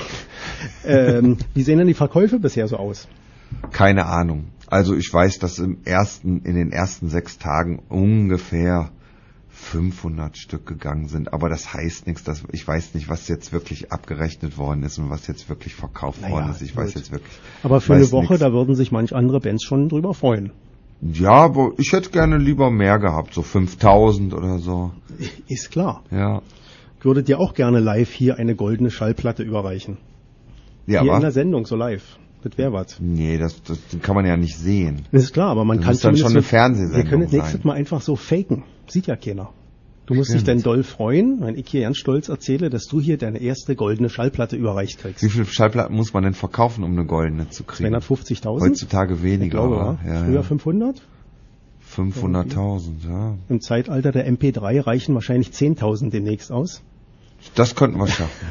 Wie sehen denn die Verkäufe bisher so aus? Keine Ahnung. Also ich weiß, dass in den ersten 6 Tagen ungefähr 500 Stück gegangen sind. Aber das heißt nichts. Ich weiß nicht, was jetzt wirklich abgerechnet worden ist und was jetzt wirklich verkauft worden ist. Ich weiß jetzt wirklich. Aber für eine Woche, da würden sich manch andere Bands schon drüber freuen. Ja, aber ich hätte gerne lieber mehr gehabt, so 5000 oder so. Ist klar. Ja. Ich würde dir auch gerne live hier eine goldene Schallplatte überreichen. Ja, hier in der Sendung, so live. Das wäre was. Nee, das kann man ja nicht sehen. Das ist klar, aber man kann dann schon eine Fernsehsendung. Wir können das nächstes Mal einfach so faken. Sieht ja keiner. Du musst dich dann doll freuen, wenn ich hier ganz stolz erzähle, dass du hier deine erste goldene Schallplatte überreicht kriegst. Wie viele Schallplatten muss man denn verkaufen, um eine goldene zu kriegen? 250.000? Heutzutage weniger. Ich glaube, ja. Früher 500? 500.000, ja. Im Zeitalter der MP3 reichen wahrscheinlich 10.000 demnächst aus. Das könnten wir schaffen.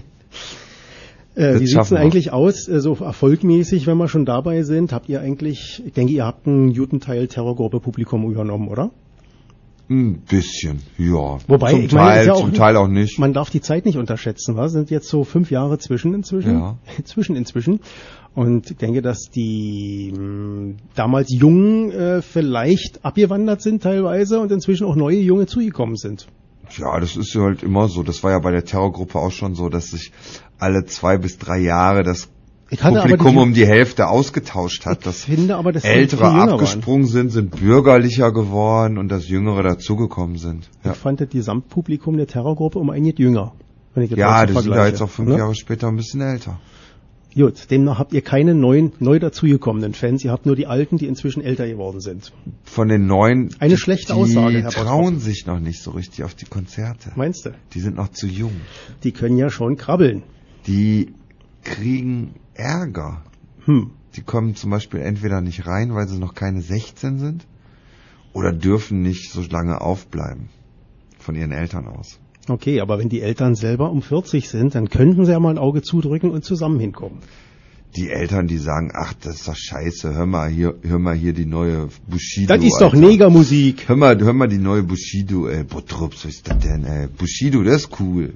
Wie sieht's denn eigentlich aus, so erfolgmäßig, wenn wir schon dabei sind? Habt ihr eigentlich, ich denke, ihr habt einen guten Teil Terrorgruppe Publikum übernommen, oder? Ein bisschen, ja. Wobei, zum ich meine, Teil, ist ja auch zum Teil auch nicht. Man darf die Zeit nicht unterschätzen, was? Sind jetzt so 5 Jahre inzwischen. Ja. Inzwischen. Und ich denke, dass die damals Jungen vielleicht abgewandert sind teilweise und inzwischen auch neue Junge zugekommen sind. Ja, das ist ja halt immer so. Das war ja bei der Terrorgruppe auch schon so, dass sich alle 2 bis 3 Jahre das Publikum um die Hälfte ausgetauscht hat. Dass Ältere abgesprungen sind bürgerlicher geworden und dass Jüngere dazugekommen sind. Ja. Ich fand das Gesamtpublikum der Terrorgruppe um einiges jünger. Wenn ich ja, das sind ja jetzt auch 5 Jahre später ein bisschen älter. Gut, demnach habt ihr keine neu dazugekommenen Fans, ihr habt nur die Alten, die inzwischen älter geworden sind. Von den Neuen, eine schlechte Aussage, Herr Bottrop. Die trauen sich noch nicht so richtig auf die Konzerte. Meinst du? Die sind noch zu jung. Die können ja schon krabbeln. Die kriegen Ärger. Die kommen zum Beispiel entweder nicht rein, weil sie noch keine 16 sind, oder dürfen nicht so lange aufbleiben von ihren Eltern aus. Okay, aber wenn die Eltern selber um 40 sind, dann könnten sie ja mal ein Auge zudrücken und zusammen hinkommen. Die Eltern, die sagen, ach, das ist doch scheiße, hör mal hier die neue Bushido. Das ist doch Negermusik. Hör mal die neue Bushido, Bottrop, was ist das denn, Bushido, das ist cool.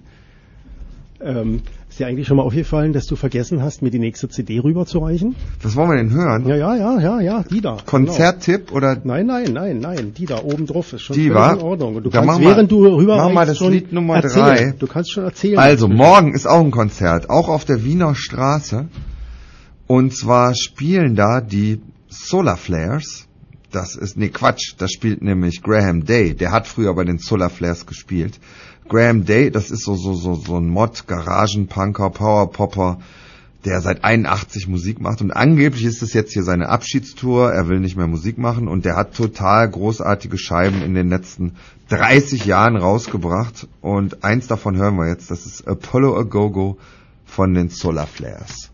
Ist dir eigentlich schon mal aufgefallen, dass du vergessen hast, mir die nächste CD rüberzureichen? Was wollen wir denn hören? Ja, die da. Konzerttipp genau. oder? Nein, die da oben drauf ist schon die völlig war? In Ordnung. Und du da kannst, während du rüberreichst, mach mal das Lied Nummer 3. Du kannst schon erzählen. Also, morgen ist auch ein Konzert, auch auf der Wiener Straße. Und zwar spielen da die Solar Flares. Das spielt nämlich Graham Day. Der hat früher bei den Solar Flares gespielt. Graham Day, das ist so ein Mod, Garagenpunker, Powerpopper, der seit 81 Musik macht. Und angeblich ist es jetzt hier seine Abschiedstour. Er will nicht mehr Musik machen. Und der hat total großartige Scheiben in den letzten 30 Jahren rausgebracht. Und eins davon hören wir jetzt. Das ist Apollo a Go-Go von den Solar Flares.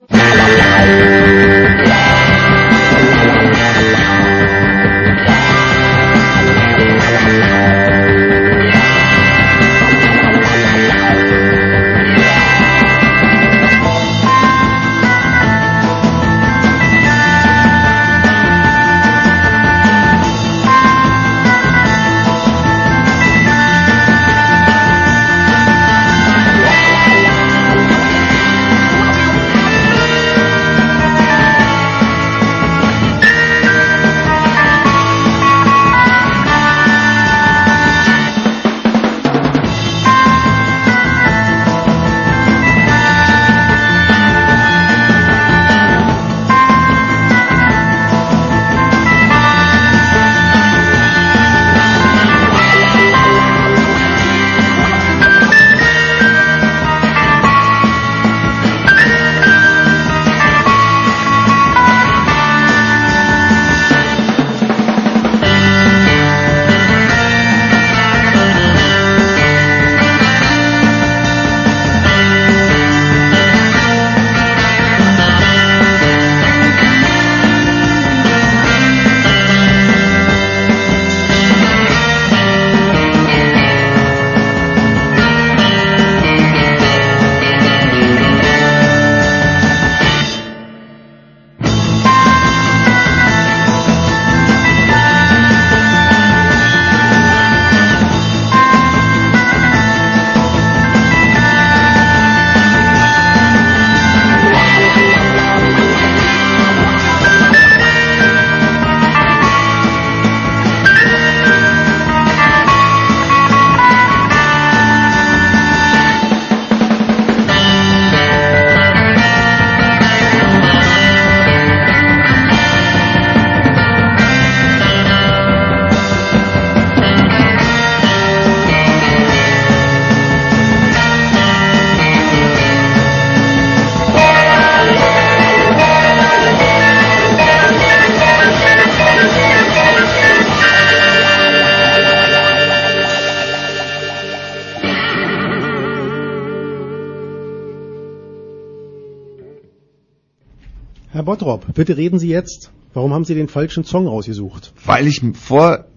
Herr Bottrop, bitte reden Sie jetzt. Warum haben Sie den falschen Song rausgesucht? Weil ich vor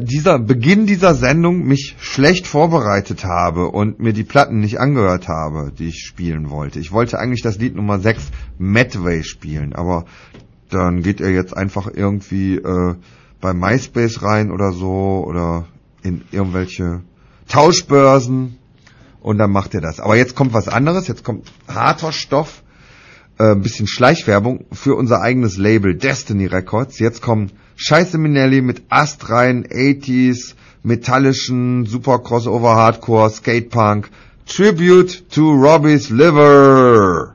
Beginn dieser Sendung mich schlecht vorbereitet habe und mir die Platten nicht angehört habe, die ich spielen wollte. Ich wollte eigentlich das Lied Nummer 6 Medway spielen, aber dann geht er jetzt einfach irgendwie bei MySpace rein oder so oder in irgendwelche Tauschbörsen und dann macht er das. Aber jetzt kommt was anderes, jetzt kommt harter Stoff, ein bisschen Schleichwerbung für unser eigenes Label Destiny Records. Jetzt kommen Scheiße Minelli mit astreinen 80s, metallischen, super Crossover Hardcore, Skatepunk, Tribute to Robbie's Liver.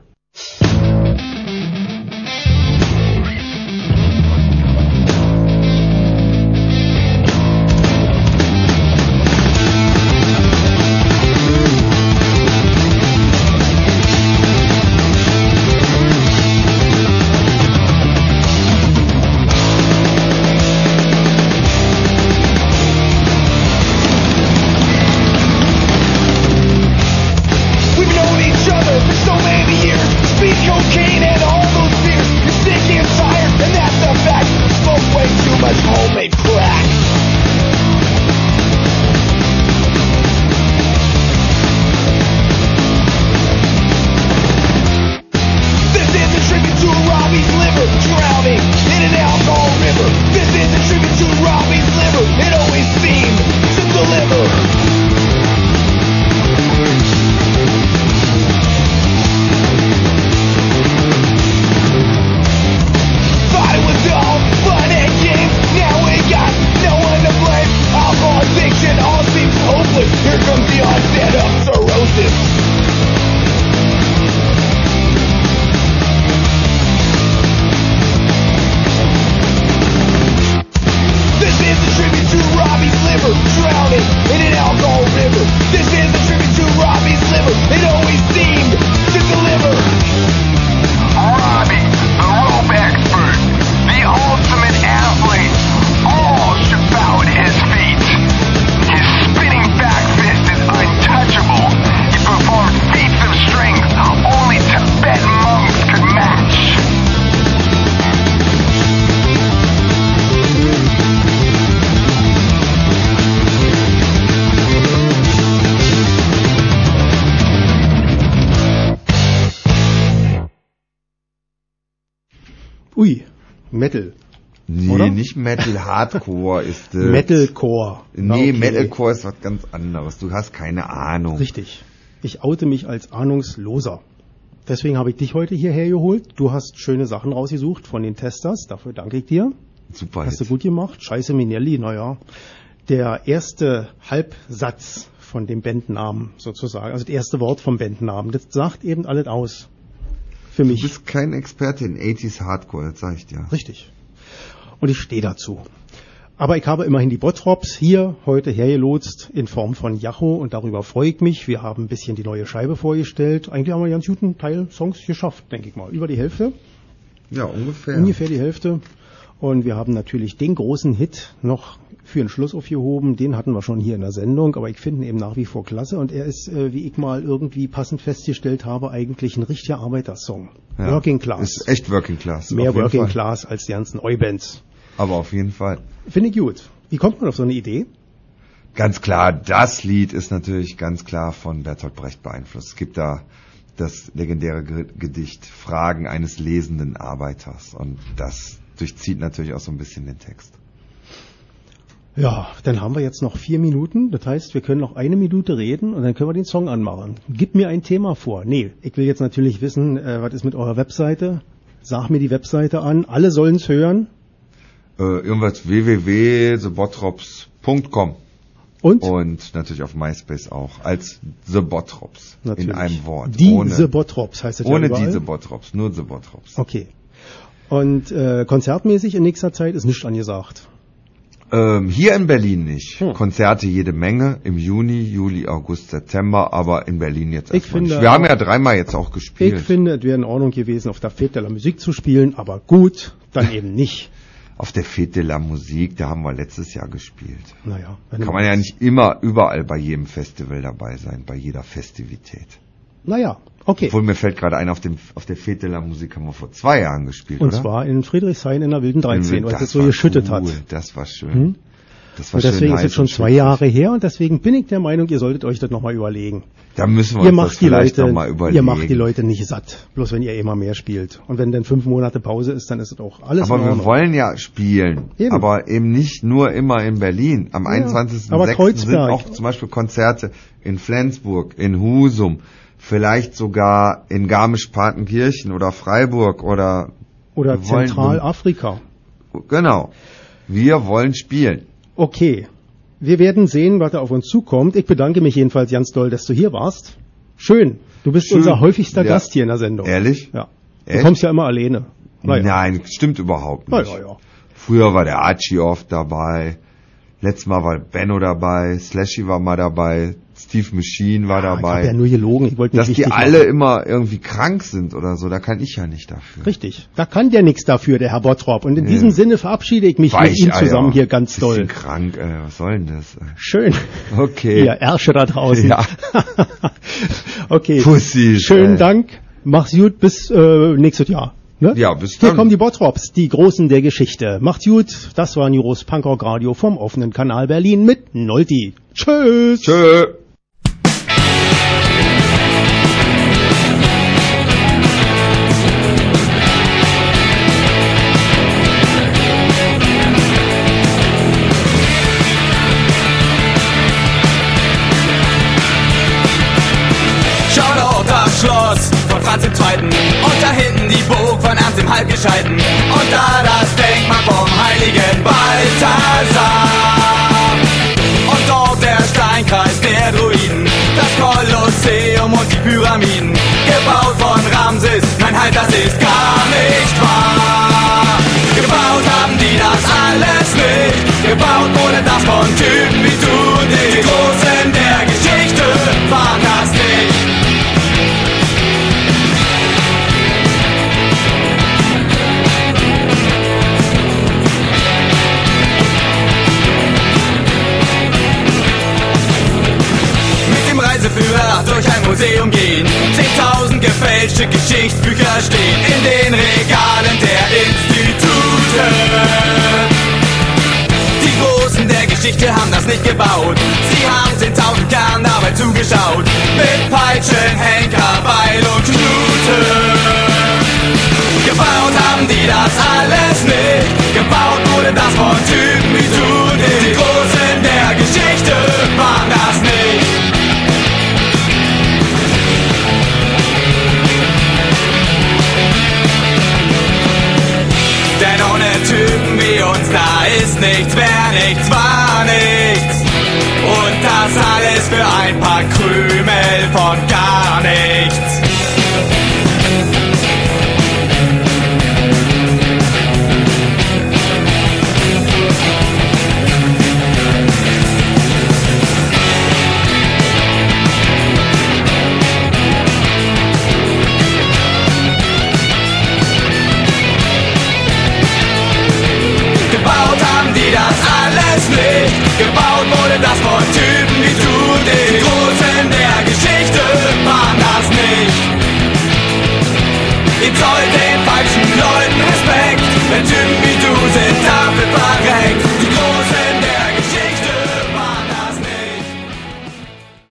Ui, Metal. Nee, oder? Nicht Metal, Hardcore ist es. Metalcore. Nee, okay. Metalcore ist was ganz anderes. Du hast keine Ahnung. Richtig. Ich oute mich als Ahnungsloser. Deswegen habe ich dich heute hierher geholt. Du hast schöne Sachen rausgesucht von den Testers. Dafür danke ich dir. Super. Hast du gut gemacht. Scheiße Minelli, naja. Der erste Halbsatz von dem Bandnamen sozusagen, also das erste Wort vom Bandnamen, das sagt eben alles aus. Für mich. Du bist kein Experte in 80s Hardcore, das sag ich dir. Richtig. Und ich stehe dazu. Aber ich habe immerhin die Bottrops hier heute hergelotst in Form von Jacho und darüber freue ich mich. Wir haben ein bisschen die neue Scheibe vorgestellt. Eigentlich haben wir einen ganz guten Teil Songs geschafft, denke ich mal. Über die Hälfte. Ja, ungefähr. Ungefähr die Hälfte. Und wir haben natürlich den großen Hit noch für den Schluss aufgehoben. Den hatten wir schon hier in der Sendung, aber ich finde ihn eben nach wie vor klasse. Und er ist, wie ich mal irgendwie passend festgestellt habe, eigentlich ein richtiger Arbeitersong. Ja, Working Class. Ist echt Working Class. Mehr Working Class als die ganzen Oi-Bands. Aber auf jeden Fall. Finde ich gut. Wie kommt man auf so eine Idee? Ganz klar, das Lied ist natürlich ganz klar von Bertolt Brecht beeinflusst. Es gibt da das legendäre Gedicht Fragen eines lesenden Arbeiters. Und das durchzieht natürlich auch so ein bisschen den Text. Ja, dann haben wir jetzt noch 4 Minuten. Das heißt, wir können noch 1 Minute reden und dann können wir den Song anmachen. Gib mir ein Thema vor. Nee, ich will jetzt natürlich wissen, was ist mit eurer Webseite? Sag mir die Webseite an. Alle sollen es hören. Irgendwas www.thebottrops.com. Und natürlich auf MySpace auch, als The Bottrops. Natürlich. In einem Wort. The Bottrops heißt das ja überall? Ohne die The Bottrops, nur The Bottrops. Okay. Und konzertmäßig in nächster Zeit ist nichts angesagt. Hier in Berlin nicht. Konzerte jede Menge im Juni, Juli, August, September, aber in Berlin jetzt erstmal nicht. Wir haben ja 3-mal jetzt auch gespielt. Ich finde, es wäre in Ordnung gewesen, auf der Fête de la Musique zu spielen, aber gut, dann eben nicht. Auf der Fête de la Musique, da haben wir letztes Jahr gespielt. Naja. Kann man ja nicht immer überall bei jedem Festival dabei sein, bei jeder Festivität. Naja, okay. Obwohl mir fällt gerade ein, auf der Fête de la Musique haben wir vor 2 Jahren gespielt, und oder? zwar in Friedrichshain in der Wilden 13, weil es so geschüttet hat. Das war schön. Und deswegen ist es schon 2 Jahre her und deswegen bin ich der Meinung, ihr solltet euch das nochmal überlegen. Da müssen wir uns das vielleicht nochmal überlegen. Ihr macht die Leute nicht satt, bloß wenn ihr immer mehr spielt. Und wenn dann 5 Monate Pause ist, dann ist es auch alles in Ordnung. Aber wir wollen ja spielen, aber eben nicht nur immer in Berlin. Am 21.06. sind auch zum Beispiel Konzerte in Flensburg, in Husum, vielleicht sogar in Garmisch-Partenkirchen oder Freiburg oder Zentralafrika. Genau. Wir wollen spielen. Okay. Wir werden sehen, was da auf uns zukommt. Ich bedanke mich jedenfalls ganz doll, dass du hier warst. Schön. Du bist unser häufigster Gast hier in der Sendung. Ehrlich? Ja. Du kommst ja immer alleine. Nein, stimmt überhaupt nicht. Früher war der Archie oft dabei. Letztes Mal war Benno dabei. Slashy war mal dabei. Steve Machine war dabei. Ich hab ja nur gelogen. Ich wollte nicht dass die alle immer irgendwie krank sind oder so, da kann ich ja nicht dafür. Richtig. Da kann der nichts dafür, der Herr Bottrop. Und in diesem Sinne verabschiede ich mich mit ihm zusammen hier ganz doll. Krank, was soll denn das? Schön. Okay. Ihr Ärsche da draußen. Ja. Okay. Pussys. Schönen Dank. Mach's gut. Bis nächstes Jahr. Ne? Ja, bis dann. Hier kommen die Bottrops, die Großen der Geschichte. Macht's gut. Das war Neuros Punkrock Radio vom offenen Kanal Berlin mit Nolti. Tschüss. Tschö. Schloss von Franz II. Und da hinten die Burg von Ernst dem Halbgescheiten. Und da das Denkmal vom heiligen Balthasar. Und dort der Steinkreis der Druiden, das Kolosseum und die Pyramiden. Gebaut von Ramses, nein halt, das ist gar nicht wahr. Gebaut haben die das alles nicht. Gebaut wurde das von Typen wie du und ich. Die Großen der Geschichte waren das nicht. Reiseführer durch ein Museum gehen, 10.000 gefälschte Geschichtsbücher stehen in den Regalen der Institute. Die Großen der Geschichte haben das nicht gebaut, sie haben 10.000 Jahren dabei zugeschaut, mit Peitschen, Henker, Beil und Knute. Gebaut haben die das alles nicht, gebaut wurde das von Typen wie du und ich. Die Großen der Geschichte waren das nicht. Denn ohne Typen wie uns, da ist nichts, wer nichts, war nichts. Und das alles für ein paar Krümel von